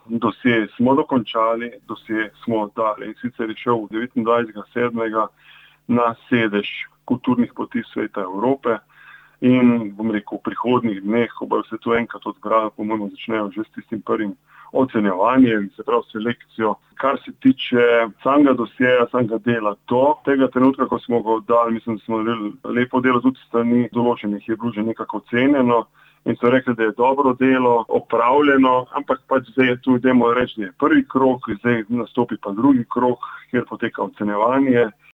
dosje smo dokončali, dosje smo dali, in sicer je šel 29.7. na sedež kulturnih poti Sveta Evrope in, v prihodnjih dneh, ko bo se to enkrat odbralo, po-mojemu začnejo že s tistim prvim ocenjevanjem, se pravi selekcijo. Kar se tiče samega dosjeja, samega dela do tega trenutka, ko smo ga oddali, mislim, da smo naredili lepo delo, tudi strani določenih je bilo že nekako ocenjeno in so rekli, da je dobro delo opravljeno, ampak zdaj je tu, dajmo reči, da je prvi krog, zdaj nastopi pa drugi krog, kjer poteka ocenjevanje.